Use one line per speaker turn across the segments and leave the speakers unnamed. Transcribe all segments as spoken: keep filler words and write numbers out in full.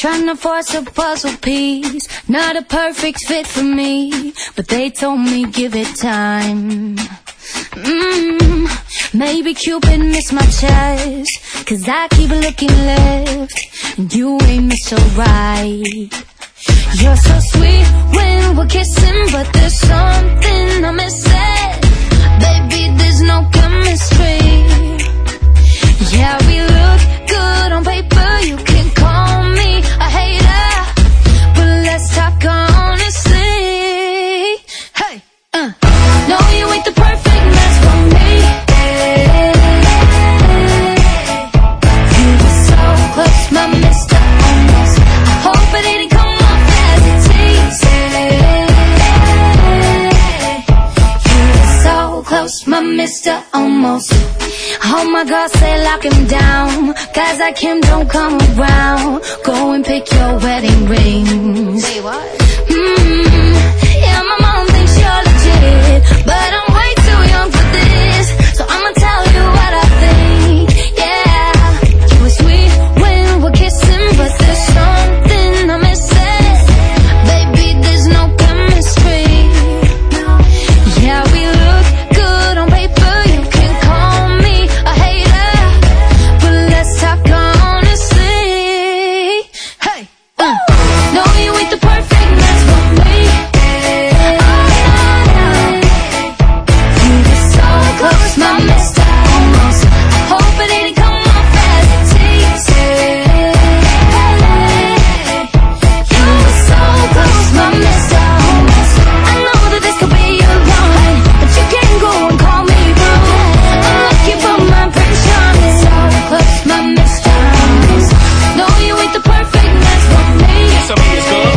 Trying to force a puzzle piece, not a perfect fit for me, but they told me give it time. Mm, maybe Cupid missed my chest, cause I keep looking left, and you ain't miss so right. You're so sweet when we're kissing, but there's something I'm missing. Baby, there's no chemistry. Yeah, we look good on paper, you can call me a hater, but let's talk honestly. Hey, uh, no, you ain't the perfect match for me. You were so close, my mister, almost. I hope it didn't come off as a tease. You were so close, my mister, almost. Oh my God, say lock him down, guys like him don't come around. Go and pick your wedding rings. Say what? Mm, yeah, my mom thinks you're legit, but I'm way too young for this, so I'ma tell you what I think. Yeah, you were sweet when we're kissing, but there's something I'm missing. Baby, there's no chemistry. Yeah, we look good on paper, you can call me a hater, but let's talk honestly. Hey, uh, no, you ain't the perfect match for me. Oh, no, no. You were so close, my mister, almost. I hope it didn't come off as a tease. You were so close, my mister, almost. I know that this could be your line, but you can't go and call me rude. I'm lucky for my Prince Charming. So close, my mister, almost. No, you ain't the perfect match for me.
Some of it's good.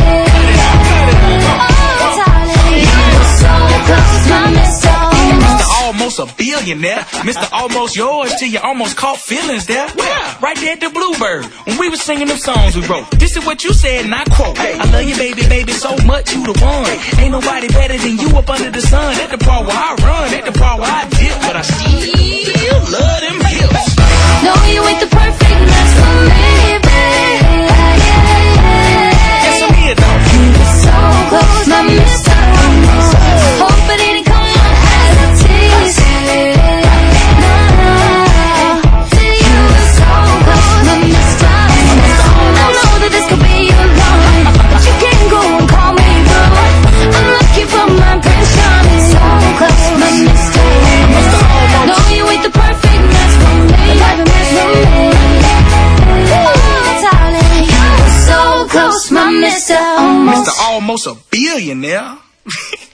Oh, darling, you were so close, my mister, almost.
Mister Almost a billionaire, Mister Almost yours till you almost caught feelings there. Yeah, right there at the Bluebird, when we was singing them songs we wrote. This is what you said, and I quote: I love you, baby, baby, so much, you the one. Ain't nobody better than you up under the sun. At the part where I run, at the part where I dip, but I still love them hips.
No, you ain't the perfect match for me, baby.
Yes, I'm here though.
You were so close, my mister, almost. Hope it didn't come off as a tease. No, no. You were so close, my mister, almost. I know that this could be your line, but you can't go and call me rude. I'm lucky for my Prince Charming. So close, my mister, almost. No, you ain't the perfect match for me. Oh, darling, you were so close, my mister, almost.
Mister Almost a billionaire.